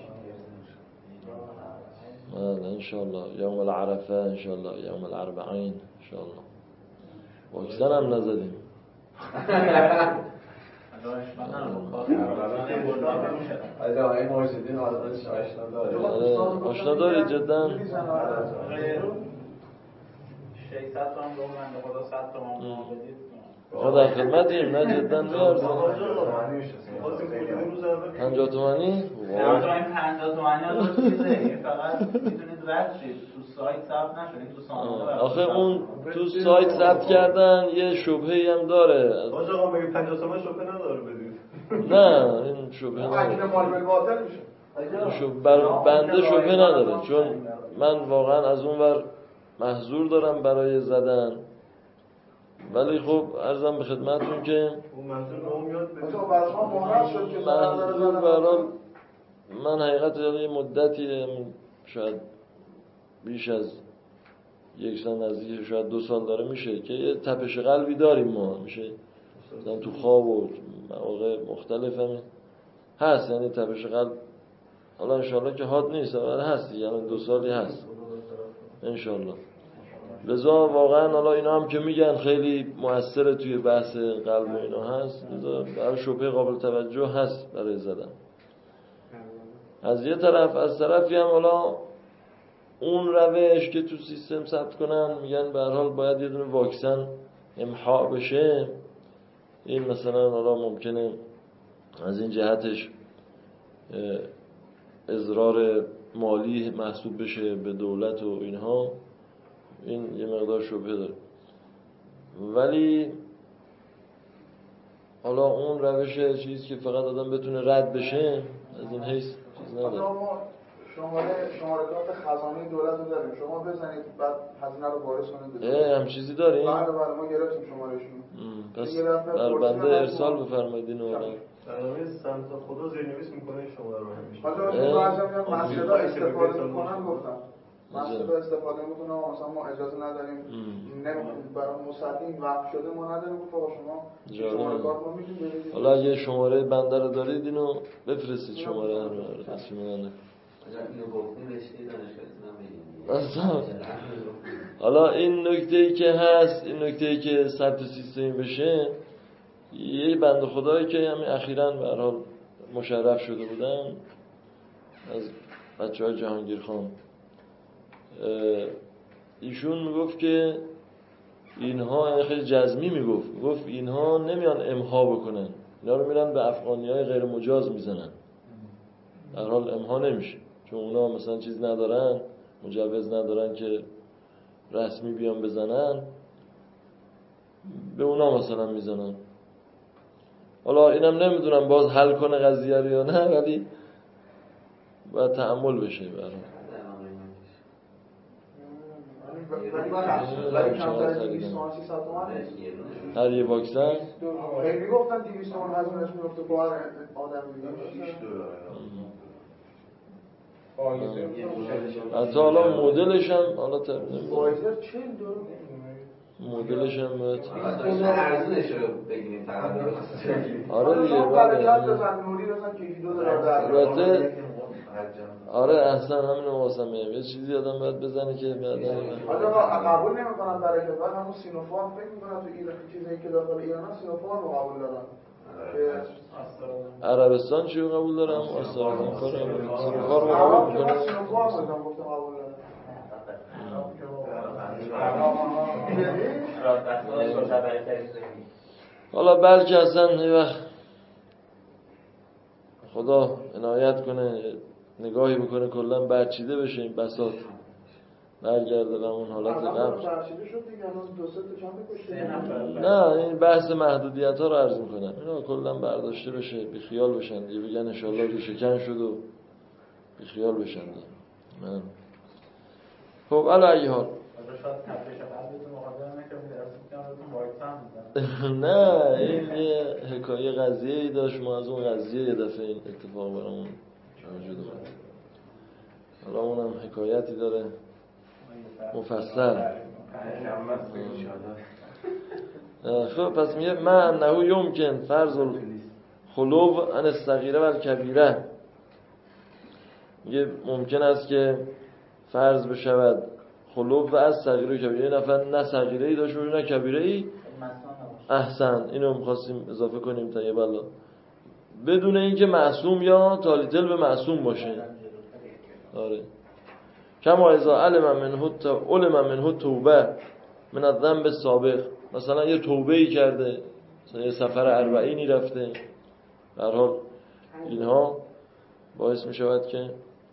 بله انشاءالله یوم العرفه، انشاءالله یوم الاربعین، انشاءالله. واکسن هم نزدیم. آشنا دارید جدا؟ 600 تومن رو من به خدا 100 تومن بدید. ما در خدمتیم، نه جدا میارزیم. 50 تومانی؟ 50 تومانی ها دو چیزه، این فقط میتونید رد شید تو سایت ثبت نشد، تو سامانه. آخه اون تو سایت ثبت کردن یه شبهه‌ای هم داره. آقا مگه 50 تومن شبهه نداره بدید؟ نه این شبهه نداره. مال باطل میشه. بر بنده شبهه نداره، چون من واقعا از اون ور محضور دارم برای زدن. ولی خب عرضم به خدمتتون که اون منظور به اون میاد منظور برای من حقیقت یه مدتی شاید بیش از 1 سال، نزدیک شاید 2 سال داره میشه که یه تپش قلبی داریم ما، میشه مثلا تو خواب و مواقع مختلف هم هست، یعنی تپش قلب حالا انشالله که حاد نیست ولی هست، یعنی 2 سالی هست انشالله. لذا واقعا حالا اینا هم که میگن خیلی مؤثره توی بحث قلب و اینا هست، لذا برای شبهه قابل توجه هست برای زدن. از یه طرف، از طرفی هم حالا اون روش که تو سیستم ثبت کنن میگن به هر حال باید یه دونه واکسن امحا بشه. این مثلا حالا ممکنه از این جهتش اضرار مالی محسوب بشه به دولت و اینها، این یه مقدار شبهه داره. ولی حالا اون روش چیزی که فقط آدم بتونه رد بشه از این حیث چیز نداره. شماره‌ات خزانه دولت رو داریم، شما بزنید بعد هزینه رو واریز کنید. هم چیزی داریم؟ بله ما گرفتیم شمارهشون. پس بر بنده ارسال بفرمایید اینو. برنامه سمت خدا زیرنویس میکنه شماره رو همیشه. حالا بعضی میگن مسجدها استفاده میکنن، گفتم مسجدها استفاده میکنن مثلا ما اجازه نداریم، نمیخوایم برای مصدق وقف شده ما نداریم، گفت آقا شما شماره کارت ما میدید برید. حالا اگه شماره بنده رو دارید اینو بفرستید، شماره رو تصمیم بنده. حالا این نکته‌ای که هست، این نکته‌ای که ثبت سیستمی بشه، یه بنده خدایی که همین اخیراً به هر حال مشرف شده بودن از بچه‌های جهانگیر خان، ایشون میگفت که اینها خیلی جزمی میگفت اینها نمیان امحا بکنن، اینا رو میرن به افغانی‌های غیر مجاز میزنن. در حال امحا نمیشه چون اونا مثلا چیز ندارن، مجوز ندارن که رسمی بیان بزنن، به اونا مثلا میزنن. حالا اینم نمیدونم باز حل کنه قضیه رو یا نه، ولی باید تأمل بشه برای هر یه واکسن. خیلی گفتن 200 تومن هزینه‌اش میفته با هر آدم حتی حالا مدلش هم حالا فایزر 40 دلار مدلش هم ارزونش رو بگیریم فقط. آره دیگه برکت بزن نوری بزن که 2 دلار البته آره احسن همین واسه میگم یه چیزی آدم باید بزنه که بعدا حالا قبول نمی‌کنن برکت، بعد همون سینوفارم فکر می‌کنن تو ایران چیزایی که داخل ایران هست سینوفارم رو قبول دارن. عربستان چیو قبول دارم؟ آسترالیا سینوفارم رو قبول می‌کنه. سینوفارم گفتم قبول دارن. حالا بلکه اصلا یه وقت خدا عنایت کنه نگاهی بکنه کلا برچیده بشه این بساط، برگرده به اون حالت قبل. نه این بحث محدودیت ها رو عرض میکنم، اینا کلا برداشته بشه، بی خیال بشن دیگه، بگن انشالله ریشه کن شد و بی خیال بشن دیگه. خب علی ای حال نه این یه حکایه قضیه ای داشت، ما از اون قضیه یه دفعه این اتفاق برامون وجود اومد. حالا اونم حکایتی داره مفصل. خب پس میگه من انه یمکن فرض الخلو عن الصغیره و الکبیره، میگه ممکن است که فرض بشود خلو و از صغیره و کبیره. یه نفر نه صغیره ای داشته باشه نه کبیره ای. احسن، اینو می‌خواستیم اضافه کنیم تا یه بالا، بدون اینکه معصوم یا تالیتل به معصوم باشه. آره کما اذا علم منه توبه من الذنب السابق، مثلا یه توبه ای کرده، مثلا یه سفر اربعینی رفته، به هر حال اینها باعث می شود که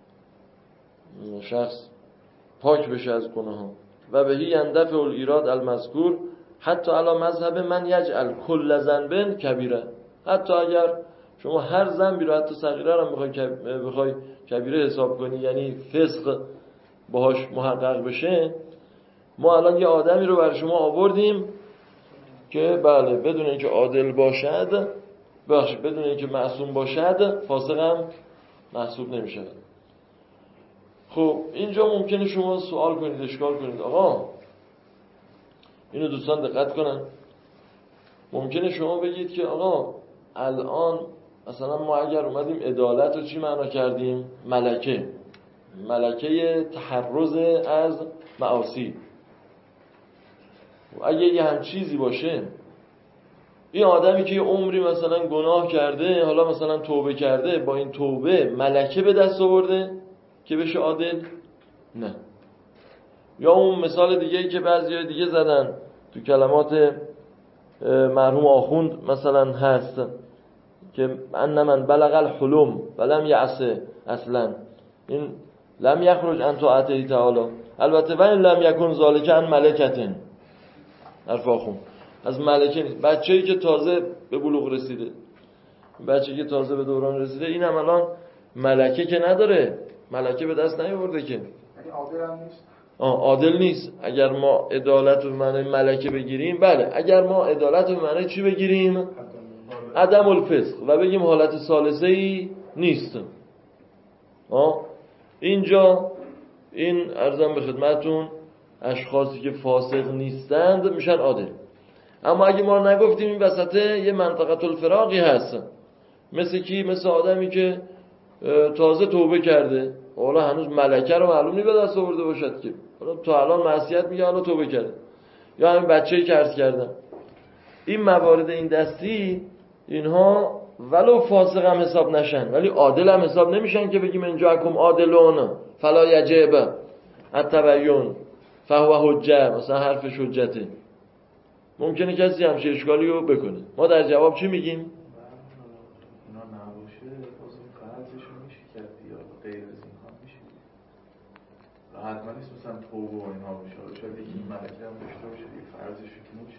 شخص پاک بشه از گناه ها. و بهی یندفع الایراد المذکور حتی علی مذهب من یجعل کل ذنب کبیره، حتی اگر شما هر ذنبی رو حتی صغیره رو بخوای کبیره حساب کنی، یعنی فسق باهاش محقق بشه. ما الان یه آدمی رو برای شما آوردیم که بله بدون اینکه عادل باشد، بدون اینکه معصوم باشد، فاسق هم محسوب نمیشه. خب اینجا ممکنه شما سوال کنید، اشکال کنید، آقا اینو دوستان دقت کنن، ممکنه شما بگید که آقا الان مثلا ما اگر اومدیم عدالت رو چی معنا کردیم؟ ملکه تحرز از معاصی. اگه یه هم چیزی باشه، این آدمی که یه عمری مثلا گناه کرده، حالا مثلا توبه کرده، با این توبه ملکه به دست آورده که بشه عادل؟ نه. یا اون مثال دیگه‌ای که بعضی دیگه زدن تو کلمات مرحوم آخوند مثلا هست که ان من بلغ الحلم ولم یعص اصلا، این لم یخرج عن طاعته تعالی. البته ولی لم یکن ذالک عن ملکتن، حرف آخوند از ملکه نیست. بچه‌ای که تازه به بلوغ رسیده، بچه‌ای که تازه به دوران رسیده، این هم الان ملکه که نداره، ملکه به دست نیاورده که، عادل هم نیست. عادل نیست. اگر ما عدالت رو به معنی ملکه بگیریم، بله، اگر ما عدالت رو به معنی چی بگیریم؟ عدم الفسق، و بگیم حالت ثالثه‌ای نیست. اینجا این عرضم به خدمتون اشخاصی که فاسق نیستند میشن عادل. اما اگه ما نگفتیم این وسطه یه منطقه الفراقی هست، مثل کی؟ مثل آدمی که تازه توبه کرده، حالا هنوز ملکه رو معلوم نیست به دست آورده باشد که حالا تا الان معصیت میگه، حالا توبه کرده. یا همین بچه‌ای که عرض کردم، این موارد این دستی، اینها ولو فاسق هم حساب نشن ولی عادل هم حساب نمیشن که بگیم اینجا حکم عادلون فلا یجب التبیین فهو حجه، مثلا حرف حجته. ممکنه کسی همچین اشکالی رو بکنه. ما در جواب چی میگیم؟ اونا نباشه بازم فرضش میشه کرد یا غیر از اینها میشه. حتما نیست مثلا توبه و اینها باشه، شاید این ملکه هم داشته باشه دیگه، فرضش میشه.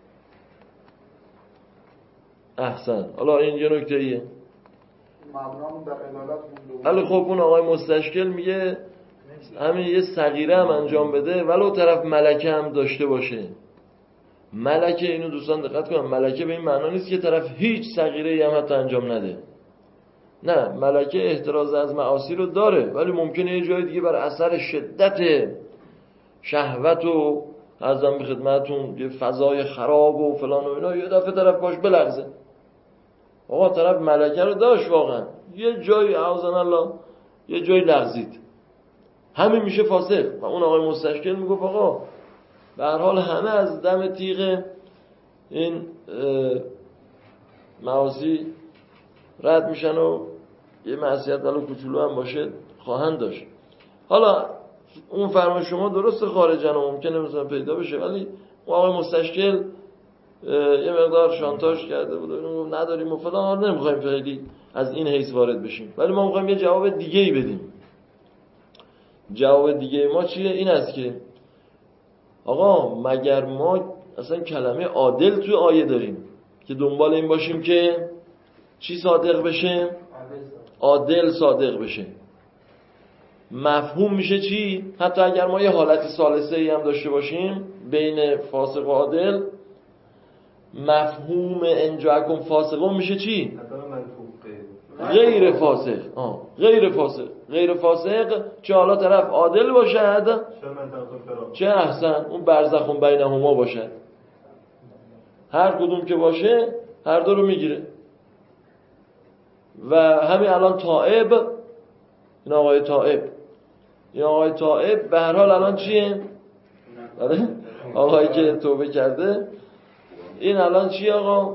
احسن. حالا این یه نکته ایه. مبنامون در عدالت مونده. ولی خب اون آقای مستشکل میگه همین یه صغیره هم انجام بده ولو طرف ملکه هم داشته باشه. ملکه، اینو دوستان دقت کنن، ملکه به این معنا نیست که طرف هیچ صغیره‌ای هم حتی انجام نده. نه، ملکه احتراز از معاصی رو داره، ولی ممکنه یه جای دیگه بر اثر شدت شهوت و عرضم به خدمتون یه فضای خراب و فلان و اینا یه دفعه طرف باش بلغزه. آقا طرف ملکه رو داشت واقعا، یه جایی اعوذن الله یه جایی لغزید، همین میشه فاسق. و اون آقای مستشکل میگفت آقا به هر حال همه از دم تیغ این معاصی رد میشن و یه معصیت ولو کوچولو هم باشه خواهند داشت. حالا اون فرمان شما درست خارجن و ممکنه مثلا پیدا بشه، ولی آقای مستشکل یه مقدار شانتاژ کرده بود و نداریم و فلان، نمیخوایم خیلی از این حیث وارد بشیم، ولی ما میخوایم یه جواب دیگه‌ای بدیم. جواب دیگه ما چیه؟ این است که آقا مگر ما اصلا کلمه عادل توی آیه داریم که دنبال این باشیم که چی صادق بشه؟ عادل صادق بشه. مفهوم میشه چی؟ حتی اگر ما یه حالت ثالثه ای هم داشته باشیم بین فاسق و عادل، مفهوم انجاکم فاسقون میشه چی؟ غیر فاسق. غیر فاسق. غیر فاسق چه حالا طرف عادل باشد چه احسن اون برزخون بینهما باشد، هر کدوم که باشه هر دو رو میگیره. و همین الان تائب، این آقای تائب به هر حال الان چیه؟ آقایی که توبه کرده این الان چی آقا؟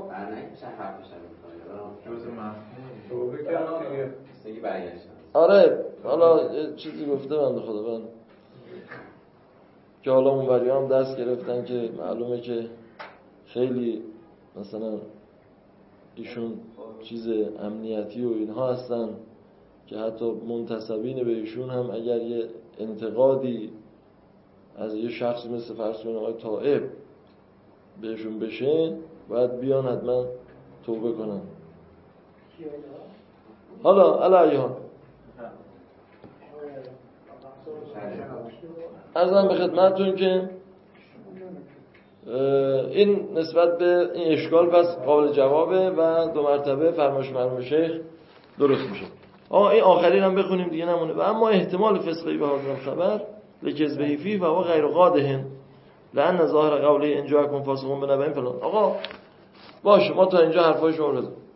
آره حالا چیزی گفته بنده خدا که حالا اونوری هم دست گرفتن که معلومه که خیلی مثلا ایشون چیز امنیتی و اینها هستن که حتی منتسبین به ایشون هم اگر یه انتقادی از یه شخص مثل فرسون آقای طائب بهشون بشه باید بیان حتما توبه کنن. حالا علیهان عرضم به خدمتتون که این نسبت به این اشکال پس قابل جوابه و 2 مرتبه فرمایش مرحوم شیخ درست میشه. این آخرین هم بخونیم دیگه نمونه. و اما احتمال فسقی به حاضر خبر لکذبه فی و هو غیر قادهن لأن ظاهر قوله ان جاءکم فاسقون بنبأ فلان. آقا باشه ما تا اینجا حرفای شما رو زدیم،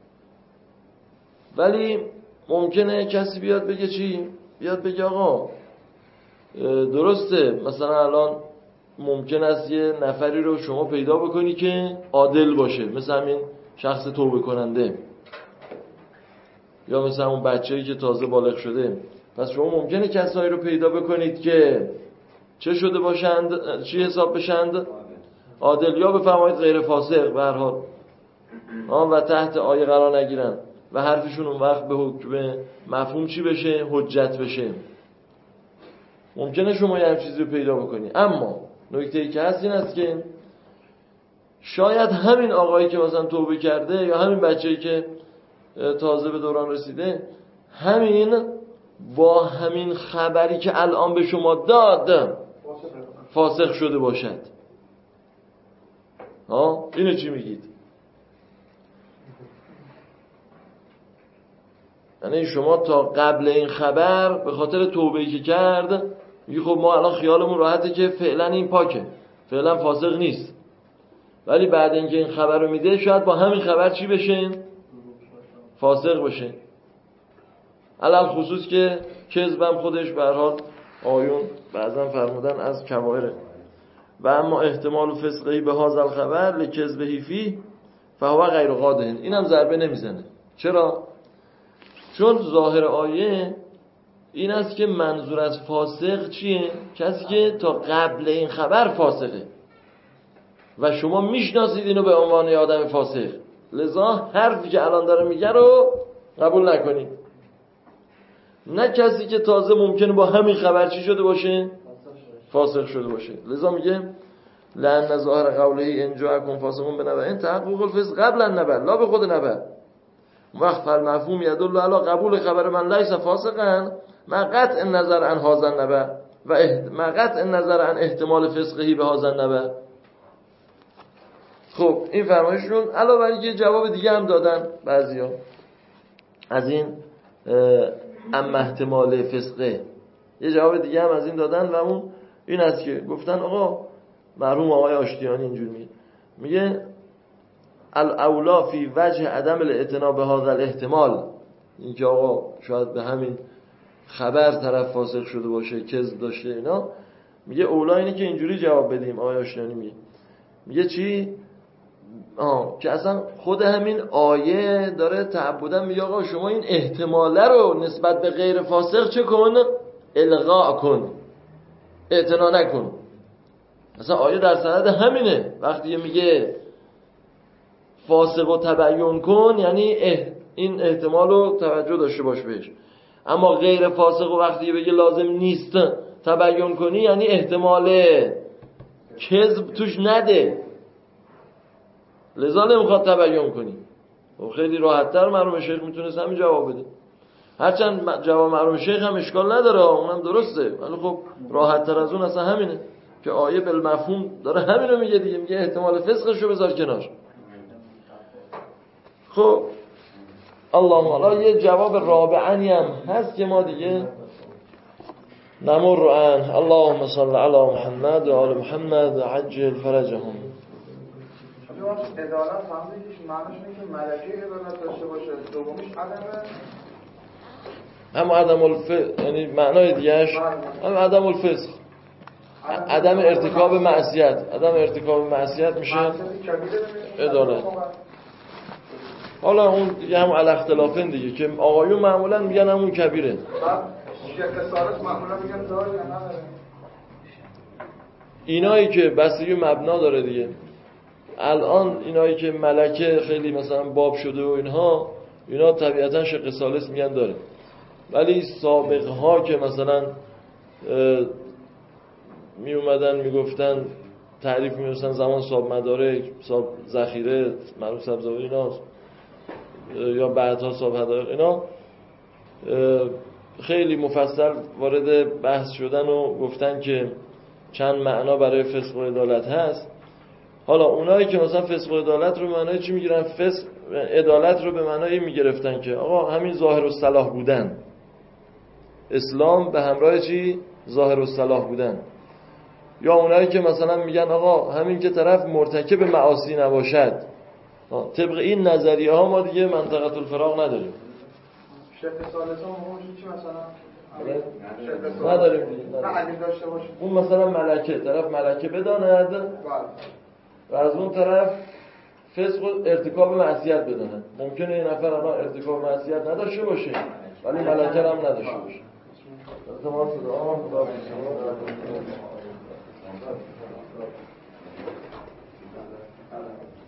ولی ممکنه کسی بیاد بگه چی؟ بیاد بگه آقا درسته مثلا الان ممکن است یه نفری رو شما پیدا بکنی که عادل باشه، مثل همین شخص توبه کننده یا مثل اون بچه‌ای که تازه بالغ شده. پس شما ممکنه کسایی رو پیدا بکنید که چه شده باشند، چی حساب بشند؟ عادل، یا بفرمایید غیر فاسق به هر حال و تحت آیه قرار نگیرن و حرفشون اون وقت به حکم مفهوم چی بشه؟ حجت بشه. ممکنه شما یه چیزی رو پیدا بکنی، اما نکته‌ای که هست این است که شاید همین آقایی که مثلا توبه کرده یا همین بچه‌ای که تازه به دوران رسیده همین با همین خبری که الان به شما داد فاسق شده باشد. اینو چی میگید؟ یعنی شما تا قبل این خبر به خاطر توبه‌ای که کرد میگی خب ما الان خیالمون راحته که فعلا این پاکه، فعلا فاسق نیست، ولی بعد اینکه این خبر رو میده شاید با همین خبر چی بشه؟ فاسق بشه. علل خصوص که کذبم خودش به هر حال آیون بعضا فرمودن از کبائره. و اما احتمال فسقی به هذا الخبر لکذبه فی فهو غیر قادهن، اینم ضربه نمیزنه. چرا؟ چون ظاهر آیه این است که منظور از فاسق چیه؟ کسی که تا قبل این خبر فاسقه و شما میشناسید اینو به عنوان آدم فاسق، لذا حرفی که الان داره میگه رو قبول نکنید. نه کسی که تازه ممکنه با همین خبر چی شده باشه؟ فاسق شده باشه. لذا میگه لأن ظاهر قوله ان جاءکم فاسقون بنبأ تحقق الفسق قبل النبأ لا به خود نبأ وقت فالمفهوم یدل علی قبول خبر من لیس فاسقا مع قطع النظر عن هذا النبأ و مع قطع النظر عن احتمال فسقه به هذا النبأ. خب این فرمایشون علاوه بر اینکه جواب دیگه هم دادن بعضیا از این اما احتمال فسقه، یه جواب دیگه هم از این دادن و اون این است که گفتن آقا مرحوم آقای آشتیانی اینجور میگه الاولا فی وجه عدم الاعتنا به هذا الاحتمال، اینکه آقا شاید به همین خبر طرف فاسق شده باشه، کذب داشته اینا، میگه اولا اینه که اینجوری جواب بدیم. آقای آشتیانی میگه چی؟ که اصلا خود همین آیه داره تعبدن میگه آقا شما این احتماله رو نسبت به غیر فاسق چه کن؟ الغاء کن، اعتنا نکن. اصلا آیه در سند همینه. وقتی میگه فاسق و تبیین کن یعنی این احتمال رو توجه داشته باش بهش. اما غیر فاسق و وقتی بگه لازم نیست تبیین کنی یعنی احتمال کذب توش نده، لذا نمیخواد تبیین کنی. و خیلی راحت‌تر مرحوم شیخ میتونست همین جواب بده. هرچند جواب مرحوم شیخ هم اشکال نداره، اونم درسته، ولی خب راحت‌تر از اون اصلا همینه که آیه بالمفهوم داره همینو میگه دیگه، میگه احتمال فسقش رو بذار کنار. خب اللهم حالا یه جواب رابعی هم هست که ما دیگه نمر عن. اللهم صل علی محمد و آل محمد عجل فرجهم. عدالت فهمیدیش معنیش اینه که ملکه عدالت داشته باشه، دومیش هم عدم یعنی معنای دیگهش هم عدم الفسق، عدم ارتکاب معصیت. عدم ارتکاب معصیت میشه عدالت. حالا اون دیگه هم علی اختلافن دیگه که آقایون معمولا میگن همون کبیره. اینایی که بستگی مبنا داره دیگه. الان اینایی که ملکه خیلی مثلا باب شده و اینا طبیعتا شق ثالث میگن داره، ولی سابقه ها که مثلا می اومدن میگفتن تعریف می‌کردن زمان صاحب مدارک، صاحب ذخیره، معروف سبزواری ایناست، یا بعدها صاحب مدارک، اینا خیلی مفصل وارد بحث شدن و گفتن که چند معنا برای فسق و عدالت هست. حالا اونایی که مثلا فسق و عدالت رو معنای چی میگیرن؟ فسق عدالت رو به معنای میگرفتن که آقا همین ظاهر الصلاح بودن، اسلام به همراه چی؟ ظاهر الصلاح بودن. یا اونایی که مثلا میگن آقا همین که طرف مرتکب معاصی نباشد. طبق این نظریه ها ما دیگه منطقه الفراغ نداریم. شق ثالثا مهم چی مثلا؟ نداریم دیگه. نه داشته باشه. اون مثلا ملکه، طرف ملکه بداند و از اون طرف فسق و ارتکاب معصیت بداند. ممکنه این نفر الان ارتکاب معصیت نداشته باشه ولی ملکه هم نداشته باشه. تمام شد.